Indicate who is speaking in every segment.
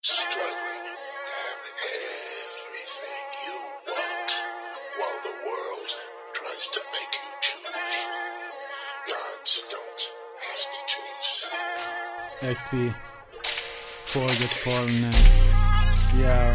Speaker 1: struggling to have everything you want while the world tries to make you choose. Gods don't have to choose.
Speaker 2: XP Forgetfulness. Yeah.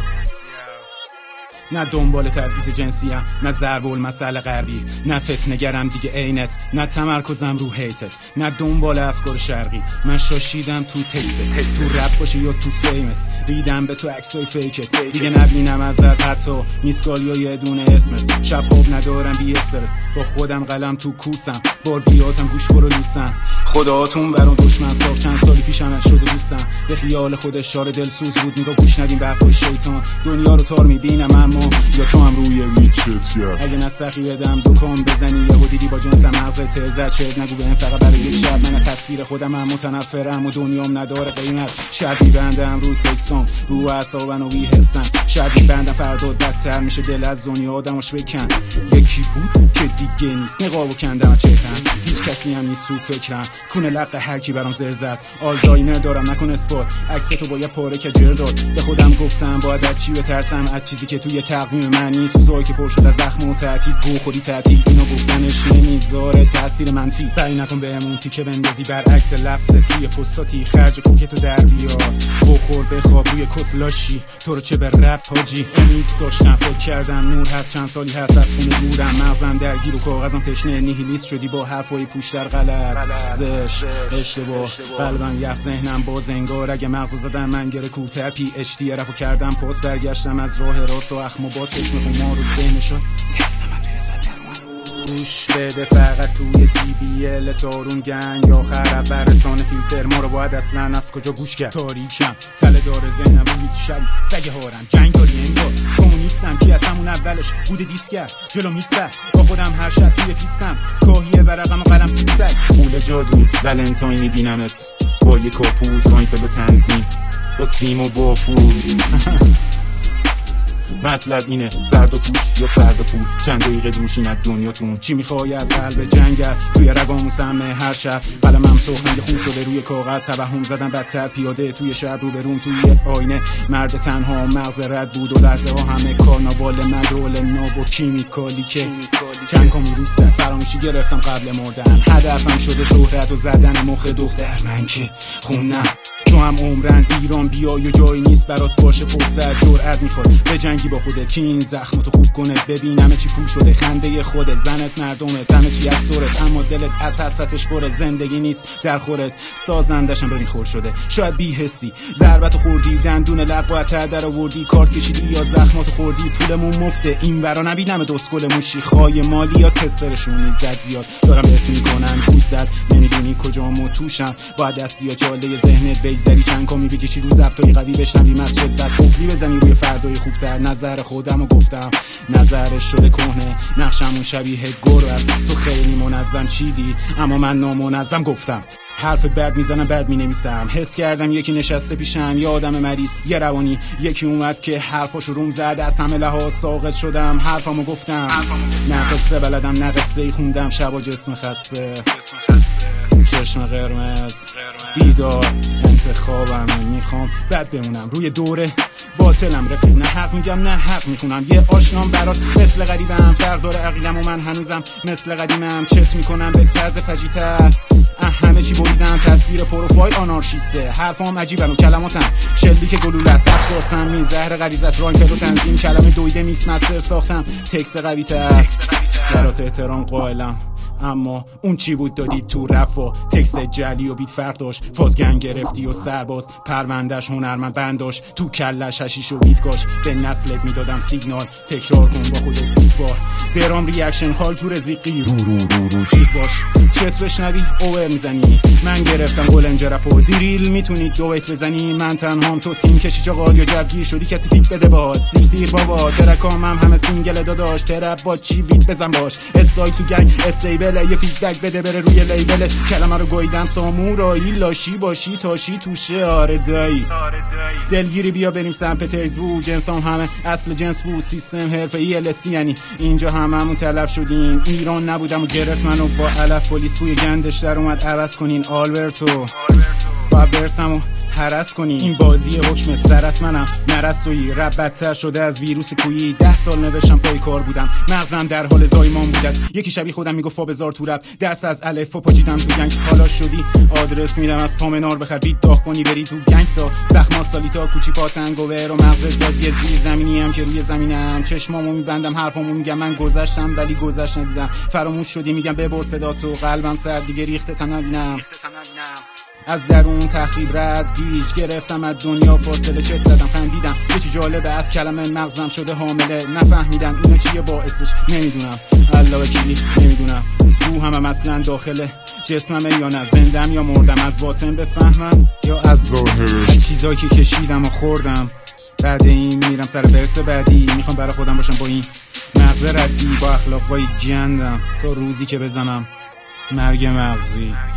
Speaker 2: نه دنبال تبعیض جنسیم، نه ضرب المثل غربی، نه فتنه‌گرم دیگه عینت، نه تمرکزم رو هیتت، نه دنبال افکار شرقی. من شاشیدم تو تکست، تو رپ باشه یا تو فیمس، ریدم به تو عکسای فیکت، دیگه نبینم ازت حتی میسکال یا یه دونه اسمس. شب خواب ندارم بی استرس، با خودم قلم تو کوسم، بار بیاتم گوش برو لوسم. خداهاتون برام دشمن ساخت، چند سالی پیشم شده دوستم، به خیال خودش شار دلسوز بود، میگه گوش ندیم به حرفای شیطان. دنیا رو تار میبینم یا تو هم روی ریچت. اگه نسخی بدم دکان بزنی یهو دیدی با جنسم مغزت ترزد شد، نگو بهم فقط برای یک شب. من تصویر خودم هم متنفرم و دنیام نداره قیمت. شب میبندم رو تکسام، رو اعصابم و بی حسم. شب میبندم فردا بدتر میشه، دل از دنیا آدماش بکن. یکی بود که دیگه نیست، نقابو کندم از چهرم، هیچ کسی هم نیست تو فکرم. کونه لق هر کی برام زر زد، آلزایمر دارم نکن اسپات. عکستو با یه پاره که جر داد، به خودم گفتم باید از چی بترسم، از چیزی که توی تقویم من نیست. سوزایی که پر شد از زخم و تعطیل، گو خودی تعطیل، اینو گفتنش نمیذاره تاثیر منفی. سعی نکن بهمون تیکه بندازی برعکس لفظت توی پستاتی، خرج کوکتو در بیار، بخور بخواب روی کسلاشی. تو رو چه به رپ حاجی، امید داشتم فکر کردم نور هست، چند سالی هست از خونه دورم، مغزم درگیر و کاغذم تشنه، نیهیلیست شدی با حرفای پوش در غلط زش اشتباه. قلبم یخ ذهنم باز انگار، اگه مغزو زدم من گره کوته پی اچ تی رپو کردم پاس، برگشتم از راه راست و اخم و با چشم خمار و ذهن شد تکسم من توی سرگرمان. گوش بده فقط توی دی بی ال تارون گنگ، آخر اول رسانه فیلتر ما رو باید اصلا از کجا گوش کرد. تاریکم تله داره ذهنم روی شبی سگ هارم، جنگ داری انگار کمونیستم کی از همون اولش بوده دیسکر جلو میسپر. با خودم هر شب توی پیستم، کاهیه ورقم و قلم سیستر. قول جادو ولنتاین میبینمت با یه کاپوت، راینفل و تنظیم با سیم و با پول. مطلب اینه فرد و پوش یا فرد و پول، چند دقیقه دوشین از دنیاتون. چی میخوای از قلب جنگل، توی رگام سمه هر شب. قلمم سخنگ خون شده روی کاغذ، توهم زدم بدتر پیاده توی شب رو بروم توی آینه. مرد تنها مغز رد بود و لحظه ها همه کارناوال مدرول ناب و کیمیکالی که چند کامی روی سر فراموشی گرفتم قبل مردن. هدفم شده شهرت و زدن مخ دختر، من که خونم تو هم عمرن ایران بیای و جایی نیست برات باشه فرصت. جرأت میخواد به جنگی با خودت که این زخمتو خوب کنه، ببینم چی کو شده خنده خودت، زنت مردمت همه چی از سرت، اما دلت از حسرتش پره. زندگی نیست در خورت، سازندشم ببین خور شده شاید بی حسی. ضربتو خوردی دندون لقوات در آوردی، کارت کشیدی یا زخماتو خوردی. پولمون مفته این ورا نبینم دسکل موشی خای مالی یا تسترشونی زد زیاد. دارم بهت میکنم گوشت نمیدونی کجامو توشم، باید دستی یا چاله ذهنت بگذری، چند کامی بکشی رو ضبطای قوی بشنوی مسجد بعد قفلی بزنی روی فردای خوبتر. نظر خودمو گفتم نظرش شده کهنه، نقشمون شبیه گرو است. تو خیلی منظم چیدی اما من نامنظم گفتم. حرف بد میزنم بد مینویسم، حس کردم یکی نشسته پیشم یه آدم مریض یه روانی. یکی اومد که حرفاشو روم زد، از همه لحاظ ساقط شدم، حرفمو گفتم. نه قصه بلدم نه قصه خوندم، شبا جسم خسته چشم قرمز بیدار. انتخابم میخوام بد بمونم روی دوره باطلم رفیق، نه حق میگم نه حق میخونم. یه آشنام برات مثل غریبم، فرق داره عقیدم و من هنوزم مثل قدیمم. چت میکنم به طرز فجیتر، همه چی بریدم تصویر پروفایل آنارشیسته. حرفام عجیبن و کلماتم شلیک گلوله است، افکار سمی زهر غریزه است. راینفل و تنظیم کلمه دویده میکس مستر ساختم، تکست قوی تر برات احترام قائلم. اما اون چی بود دادی تو رفا، تکست جلی و بیت فرق داشت. فازگنگ گرفتی و سرباز پروندهش هنرمند بنداش، تو کلش هشیش و بیتگاش. به نسلت میدادم سیگنال تکرار کن با خودت 20 بار. درام ریاکشن حال تو رزیقی رو چیک باش. چت بشنوی اوور میزنی، من گرفتم گلنج رپو دیریل میتونی دویت بزنی. من تنهام تو تیم کشی چاقال یا جوگیر شدی کسی فیک بده باهات. سیک دیر بابا ترکام همه سینگل داداش، ترپ با چی ویت بزن باش. استایل تو گنگ استیبل، یه فیدبک بده بره روی لیبل. کلمه رو گویدم سامورایی لاشی باشی تاشی توشه. آره دایی دلگیری بیا بریم سن پترزبورگ، جنسام همه اصل جنس بود. سیستم حرفه‌ای LSC یعنی اینجا هممون تلف شدیم. ایران نبودم و گرفت منو با علف، پلیس بوی گندش در اومد عوض کنین آلبرتو. با برسم و هرس کنی. این بازی حکم سر است، منم نرسویی. رب بدتر شده از ویروس کویی. 10 سال نوشتم پای کار بودم، مغزم در حال زایمان بود. از یکی شبیه خودم میگفت پا بذار تو رپ، درس از الف و پاچیدم تو گنگ. حالا شدی آدرس میدم از پامنار بخر بیت داغ کنی بری تو گنگسا. زخما سالیتا کوچی پاتنگوور و مغز بازی زیر زمینی هم که روی زمینم. چشمامو میبندم حرفامو میگم من گذشتم ولی گذشت ندیدم. فراموش شدی میگم ببر صدا تو، قلبم سرد دیگه ریخته تن نبینم. از درون تخریب رد گیج گرفتم از دنیا فاصله. چت زدم خندیدم یه چی جالبه از کلمه مغزم شده حامله. نفهمیدم اینو چیه باعثش نمیدونم، الله وکیلی نمیدونم. روحم اصلا داخله جسمم یا نه، زندم یا مردم. از باطن بفهمم یا از ظاهرش. این چیزایی که کشیدم و خوردم بعد این میرم سر برس بعدی. میخوام برای خودم باشم با این مغز ردی، با اخلاقای گندم تا روزی که بزنم مرگ مغزی.